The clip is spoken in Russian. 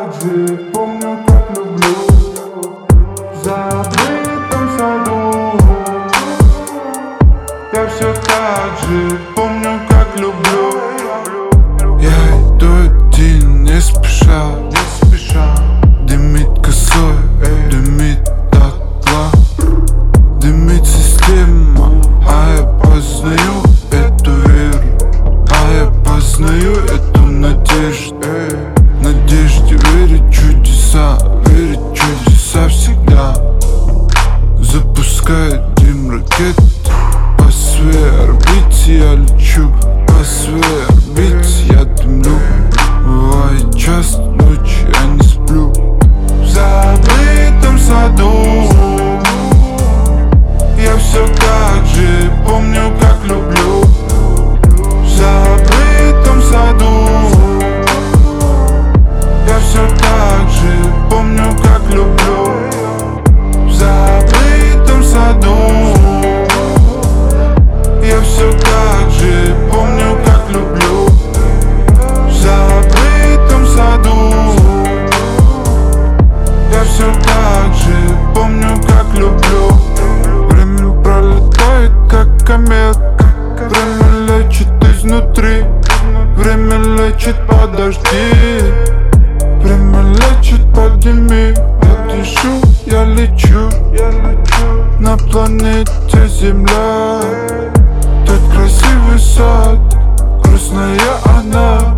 так же помню, как люблю. В забытом саду я все так же помню, как люблю. Я иду один, не спеша, дымит косой, дымит дотла, дымит система, а я познаю эту веру, а я познаю эту надежду. Надежде верить в чудеса, верить в чудеса всегда. Запускает дым ракет по своей орбите, я лечу по своей орбите, я дымлю. Бывает час ночи, я не сплю. В забытом саду я все так же помню, как люблю. В забытом саду я все так же помню, как люблю. В забытом саду я все так же помню, как люблю. В забытом саду я все так же помню, как люблю. Время пролетает, как комета, время лечит изнутри, время лечит, подожди, время лечит, подними. Я дышу, я лечу на планете Земля. Тот красивый сад, грустная она.